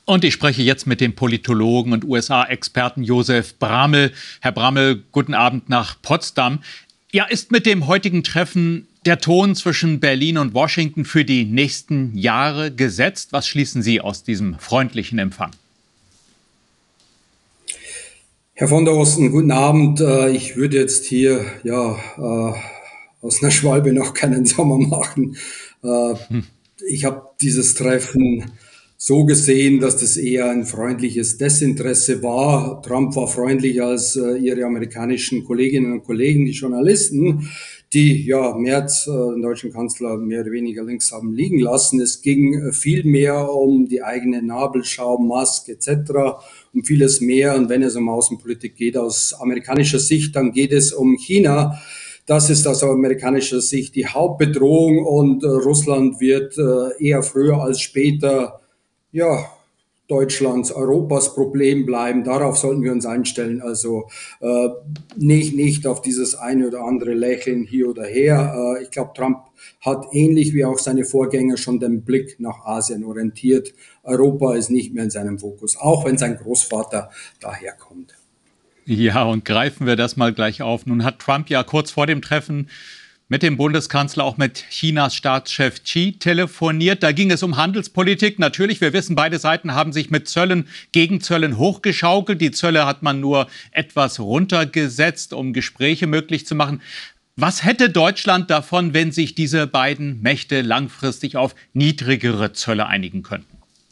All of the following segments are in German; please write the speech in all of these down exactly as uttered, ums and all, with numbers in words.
Und ich spreche jetzt mit dem Politologen und U S A-Experten Josef Bramel. Herr Bramel, guten Abend nach Potsdam. Ja, ist mit dem heutigen Treffen der Ton zwischen Berlin und Washington für die nächsten Jahre gesetzt? Was schließen Sie aus diesem freundlichen Empfang? Herr von der Osten, guten Abend. Ich würde jetzt hier ja aus einer Schwalbe noch keinen Sommer machen. Ich habe dieses Treffen so gesehen, dass das eher ein freundliches Desinteresse war. Trump war freundlicher als äh, ihre amerikanischen Kolleginnen und Kollegen, die Journalisten, die ja Merz, äh, den deutschen Kanzler, mehr oder weniger links haben liegen lassen. Es ging äh, viel mehr um die eigene Nabelschau, Musk et cetera, um vieles mehr. Und wenn es um Außenpolitik geht aus amerikanischer Sicht, dann geht es um China. Das ist aus amerikanischer Sicht die Hauptbedrohung und äh, Russland wird äh, eher früher als später ja, Deutschlands, Europas Problem bleiben. Darauf sollten wir uns einstellen. Also äh, nicht, nicht auf dieses eine oder andere Lächeln hier oder her. Äh, ich glaube, Trump hat ähnlich wie auch seine Vorgänger schon den Blick nach Asien orientiert. Europa ist nicht mehr in seinem Fokus, auch wenn sein Großvater daherkommt. Ja, und greifen wir das mal gleich auf. Nun hat Trump ja kurz vor dem Treffen mit dem Bundeskanzler auch mit Chinas Staatschef Xi telefoniert. Da ging es um Handelspolitik. Natürlich, wir wissen, beide Seiten haben sich mit Zöllen, Gegenzöllen hochgeschaukelt. Die Zölle hat man nur etwas runtergesetzt, um Gespräche möglich zu machen. Was hätte Deutschland davon, wenn sich diese beiden Mächte langfristig auf niedrigere Zölle einigen könnten?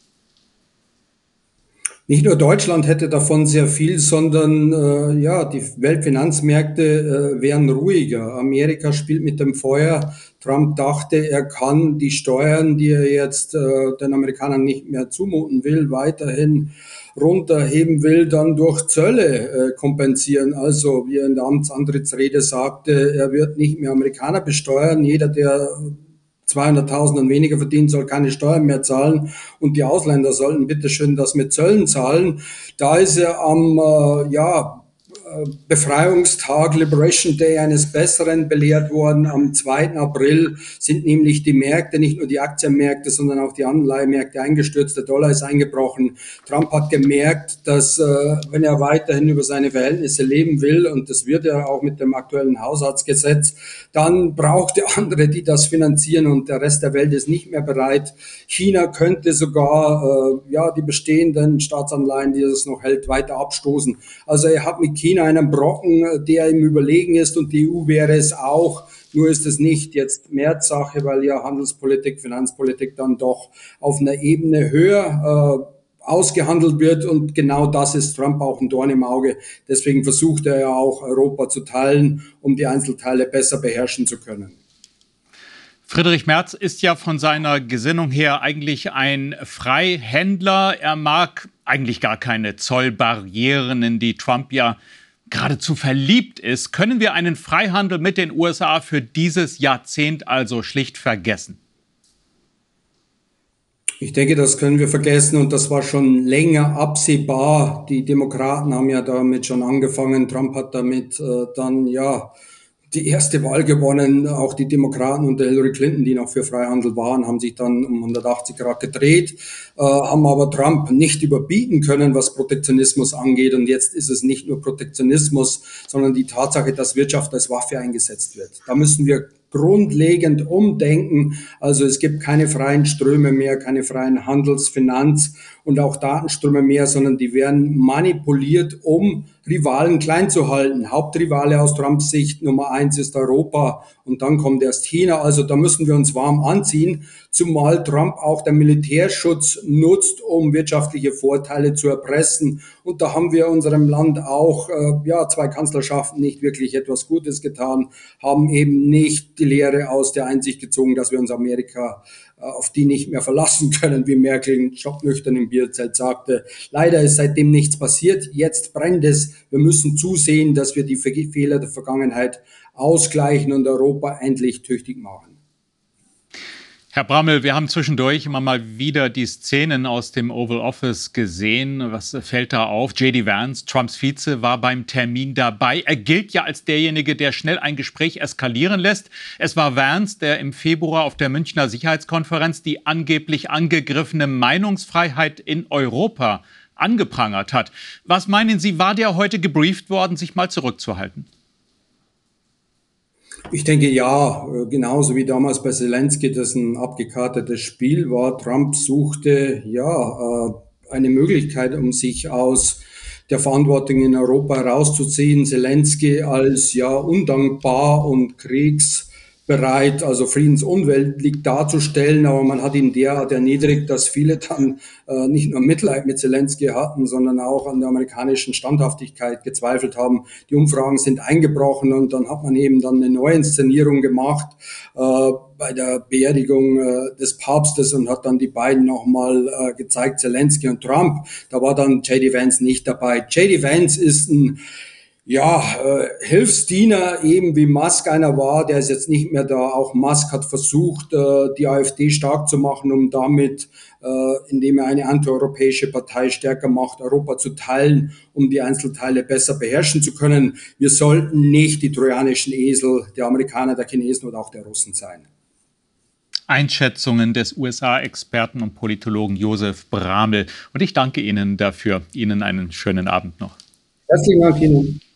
Nicht nur Deutschland hätte davon sehr viel, sondern äh, ja, die Weltfinanzmärkte äh, wären ruhiger. Amerika spielt mit dem Feuer. Trump dachte, er kann die Steuern, die er jetzt äh, den Amerikanern nicht mehr zumuten will, weiterhin runterheben will, dann durch Zölle äh, kompensieren. Also wie er in der Amtsantrittsrede sagte, er wird nicht mehr Amerikaner besteuern. Jeder, der zweihunderttausend und weniger verdienen, soll keine Steuern mehr zahlen und die Ausländer sollten bitteschön das mit Zöllen zahlen. Da ist er am äh, ja, Befreiungstag, Liberation Day, eines Besseren belehrt worden. Am zweiten April sind nämlich die Märkte, nicht nur die Aktienmärkte, sondern auch die Anleihemärkte eingestürzt. Der Dollar ist eingebrochen. Trump hat gemerkt, dass, äh, wenn er weiterhin über seine Verhältnisse leben will, und das wird er auch mit dem aktuellen Haushaltsgesetz, dann braucht er andere, die das finanzieren, und der Rest der Welt ist nicht mehr bereit. China könnte sogar äh, ja, die bestehenden Staatsanleihen, die es noch hält, weiter abstoßen. Also er hat mit China einen Brocken, der ihm überlegen ist, und die E U wäre es auch. Nur ist es nicht jetzt Märzsache, weil ja Handelspolitik, Finanzpolitik dann doch auf einer Ebene höher äh, ausgehandelt wird, und genau das ist Trump auch ein Dorn im Auge. Deswegen versucht er ja auch, Europa zu teilen, um die Einzelteile besser beherrschen zu können. Friedrich Merz ist ja von seiner Gesinnung her eigentlich ein Freihändler. Er mag eigentlich gar keine Zollbarrieren, in die Trump ja geradezu verliebt ist. Können wir einen Freihandel mit den U S A für dieses Jahrzehnt also schlicht vergessen? Ich denke, das können wir vergessen, und das war schon länger absehbar. Die Demokraten haben ja damit schon angefangen. Trump hat damit äh, dann ja die erste Wahl gewonnen. Auch die Demokraten unter Hillary Clinton, die noch für Freihandel waren, haben sich dann um hundertachtzig Grad gedreht, äh, haben aber Trump nicht überbieten können, was Protektionismus angeht. Und jetzt ist es nicht nur Protektionismus, sondern die Tatsache, dass Wirtschaft als Waffe eingesetzt wird. Da müssen wir grundlegend umdenken. Also es gibt keine freien Ströme mehr, keine freien Handels-, Finanz- und auch Datenströme mehr, sondern die werden manipuliert, um Rivalen klein zu halten. Hauptrivale aus Trumps Sicht Nummer eins ist Europa, und dann kommt erst China. Also da müssen wir uns warm anziehen, zumal Trump auch den Militärschutz nutzt, um wirtschaftliche Vorteile zu erpressen. Und da haben wir unserem Land auch äh, ja zwei Kanzlerschaften nicht wirklich etwas Gutes getan, haben eben nicht die Lehre aus der Einsicht gezogen, dass wir uns Amerika äh, auf die nicht mehr verlassen können, wie Merkel schocknüchtern im Bierzelt sagte. Leider ist seitdem nichts passiert. Jetzt brennt es. Wir müssen zusehen, dass wir die Fehler der Vergangenheit ausgleichen und Europa endlich tüchtig machen. Herr Brammel, wir haben zwischendurch immer mal wieder die Szenen aus dem Oval Office gesehen. Was fällt da auf? J D Vance, Trumps Vize, war beim Termin dabei. Er gilt ja als derjenige, der schnell ein Gespräch eskalieren lässt. Es war Vance, der im Februar auf der Münchner Sicherheitskonferenz die angeblich angegriffene Meinungsfreiheit in Europa angeprangert hat. Was meinen Sie, war der heute gebrieft worden, sich mal zurückzuhalten? Ich denke ja, genauso wie damals bei Zelensky das ein abgekartetes Spiel war. Trump suchte ja eine Möglichkeit, um sich aus der Verantwortung in Europa herauszuziehen. Zelensky als ja undankbar und kriegsbereit, also friedensunwillig darzustellen, aber man hat ihn derart erniedrigt, dass viele dann äh, nicht nur Mitleid mit Zelensky hatten, sondern auch an der amerikanischen Standhaftigkeit gezweifelt haben. Die Umfragen sind eingebrochen und dann hat man eben dann eine Neuinszenierung gemacht äh, bei der Beerdigung äh, des Papstes und hat dann die beiden nochmal äh, gezeigt, Zelensky und Trump. Da war dann J D Vance nicht dabei. J D Vance ist ein ja, äh, Hilfsdiener, eben wie Musk einer war, der ist jetzt nicht mehr da. Auch Musk hat versucht, äh, die AfD stark zu machen, um damit, äh, indem er eine antieuropäische Partei stärker macht, Europa zu teilen, um die Einzelteile besser beherrschen zu können. Wir sollten nicht die trojanischen Esel der Amerikaner, der Chinesen oder auch der Russen sein. Einschätzungen des U S A-Experten und Politologen Josef Brammel. Und ich danke Ihnen dafür. Ihnen einen schönen Abend noch. Herzlichen Dank Ihnen.